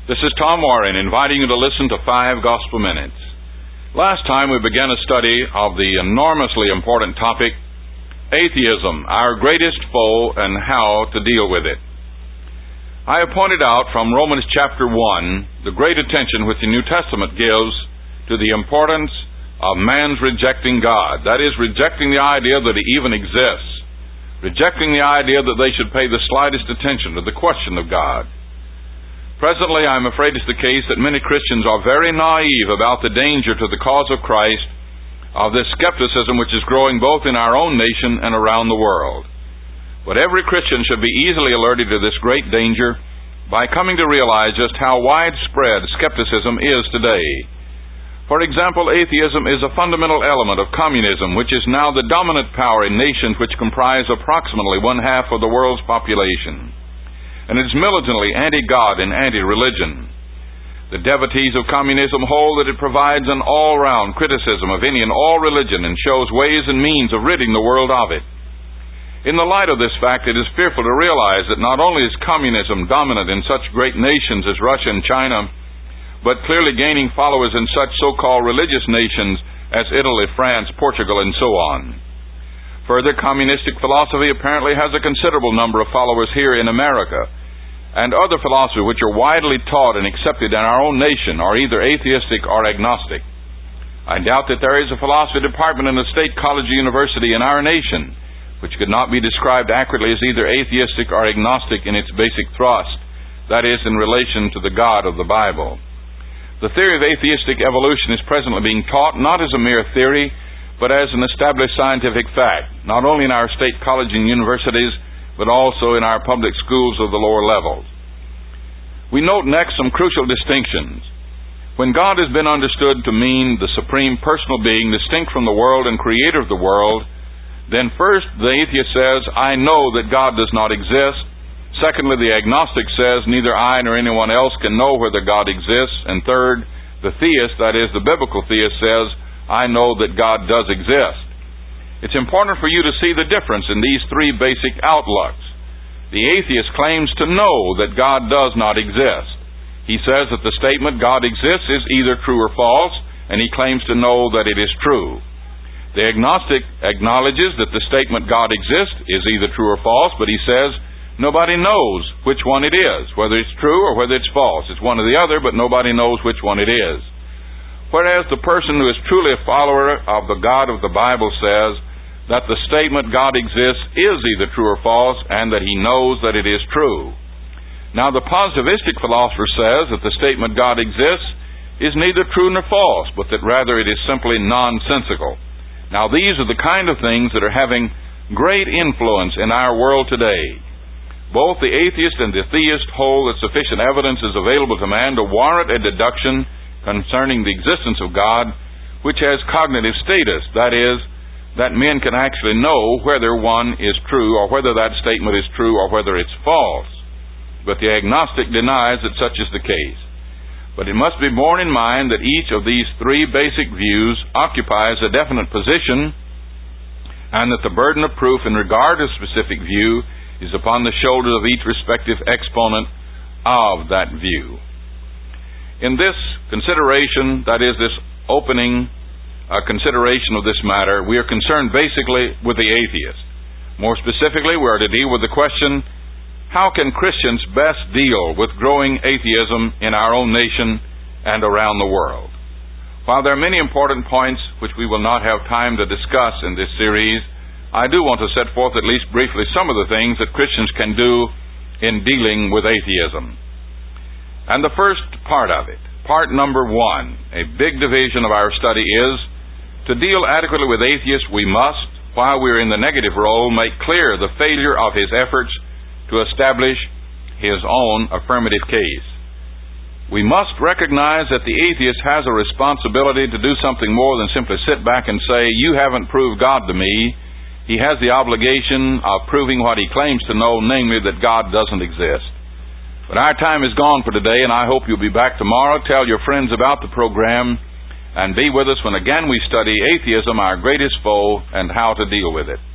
This is Tom Warren inviting you to listen to 5 Gospel Minutes. Last time we began a study of the enormously important topic, atheism, our greatest foe and how to deal with it. I have pointed out from Romans chapter 1 the great attention which the New Testament gives to the importance of man's rejecting God. That is, rejecting the idea that He even exists, rejecting the idea that they should pay the slightest attention to the question of God. Presently, I am afraid it's the case that many Christians are very naive about the danger to the cause of Christ of this skepticism which is growing both in our own nation and around the world. But every Christian should be easily alerted to this great danger by coming to realize just how widespread skepticism is today. For example, atheism is a fundamental element of communism, which is now the dominant power in nations which comprise approximately 1/2 of the world's population. And it is militantly anti-God and anti-religion. The devotees of communism hold that it provides an all-round criticism of any and all religion and shows ways and means of ridding the world of it. In the light of this fact, it is fearful to realize that not only is communism dominant in such great nations as Russia and China, but clearly gaining followers in such so-called religious nations as Italy, France, Portugal, and so on. Further, communistic philosophy apparently has a considerable number of followers here in America, and other philosophies which are widely taught and accepted in our own nation are either atheistic or agnostic. I doubt that there is a philosophy department in a state college or university in our nation which could not be described accurately as either atheistic or agnostic in its basic thrust, that is, in relation to the God of the Bible. The theory of atheistic evolution is presently being taught not as a mere theory, but as an established scientific fact, not only in our state colleges and universities, but also in our public schools of the lower levels. We note next some crucial distinctions. When God has been understood to mean the supreme personal being distinct from the world and creator of the world, then first the atheist says, I know that God does not exist. Secondly, the agnostic says, neither I nor anyone else can know whether God exists. And third, the theist, that is, the biblical theist, says, I know that God does exist. It's important for you to see the difference in these 3 basic outlooks. The atheist claims to know that God does not exist. He says that the statement God exists is either true or false, and he claims to know that it is true. The agnostic acknowledges that the statement God exists is either true or false, but he says nobody knows which one it is, whether it's true or whether it's false. It's one or the other, but nobody knows which one it is. Whereas the person who is truly a follower of the God of the Bible says that the statement God exists is either true or false, and that he knows that it is true. Now the positivistic philosopher says that the statement God exists is neither true nor false, but that rather it is simply nonsensical. Now these are the kind of things that are having great influence in our world today. Both the atheist and the theist hold that sufficient evidence is available to man to warrant a deduction concerning the existence of God, which has cognitive status, that is, that men can actually know whether one is true or whether that statement is true or whether it's false. But the agnostic denies that such is the case. But it must be borne in mind that each of these 3 basic views occupies a definite position, and that the burden of proof in regard to a specific view is upon the shoulders of each respective exponent of that view. In this consideration, that is, this opening consideration of this matter, we are concerned basically with the atheist. More specifically, we are to deal with the question, how can Christians best deal with growing atheism in our own nation and around the world? While there are many important points which we will not have time to discuss in this series, I do want to set forth at least briefly some of the things that Christians can do in dealing with atheism. And the first part of it, part number 1, a big division of our study is, to deal adequately with atheists, we must, while we are in the negative role, make clear the failure of his efforts to establish his own affirmative case. We must recognize that the atheist has a responsibility to do something more than simply sit back and say, you haven't proved God to me. He has the obligation of proving what he claims to know, namely that God doesn't exist. But our time is gone for today, and I hope you'll be back tomorrow. Tell your friends about the program, and be with us when again we study atheism, our greatest foe, and how to deal with it.